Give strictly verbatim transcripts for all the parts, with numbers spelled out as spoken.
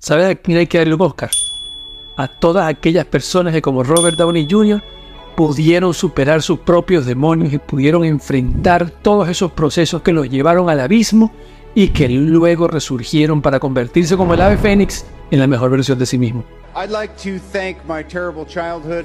¿Sabes a quién hay que darle un Oscar? A todas aquellas personas que, como Robert Downey junior, pudieron superar sus propios demonios y pudieron enfrentar todos esos procesos que los llevaron al abismo y que luego resurgieron para convertirse como el ave fénix en la mejor versión de sí mismo. I'd like to thank my terrible childhood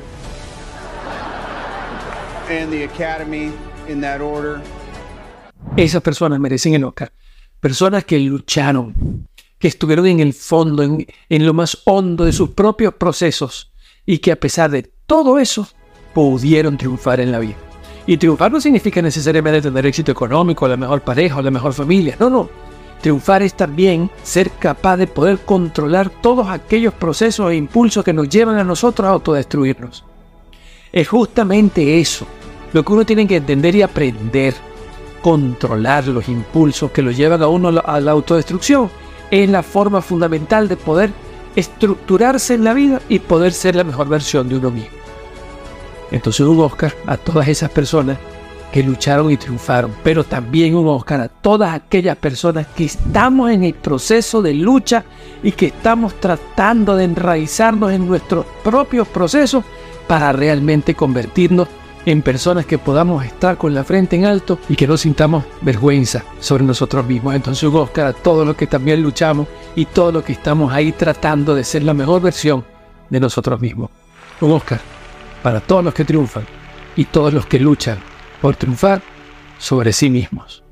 and the Academy in that order. Esas personas merecen el Oscar. Personas que lucharon, que estuvieron en el fondo, en, en lo más hondo de sus propios procesos y que a pesar de todo eso pudieron triunfar en la vida. Y triunfar no significa necesariamente tener éxito económico, la mejor pareja o la mejor familia. No, no. Triunfar es también ser capaz de poder controlar todos aquellos procesos e impulsos que nos llevan a nosotros a autodestruirnos. Es justamente eso lo que uno tiene que entender y aprender. Controlar los impulsos que lo llevan a uno a la autodestrucción es la forma fundamental de poder estructurarse en la vida y poder ser la mejor versión de uno mismo. Entonces un Oscar a todas esas personas que lucharon y triunfaron, pero también un Oscar a todas aquellas personas que estamos en el proceso de lucha y que estamos tratando de enraizarnos en nuestros propios procesos para realmente convertirnos en personas que podamos estar con la frente en alto y que no sintamos vergüenza sobre nosotros mismos. Entonces un Oscar a todos los que también luchamos y todos los que estamos ahí tratando de ser la mejor versión de nosotros mismos. Un Oscar para todos los que triunfan y todos los que luchan por triunfar sobre sí mismos.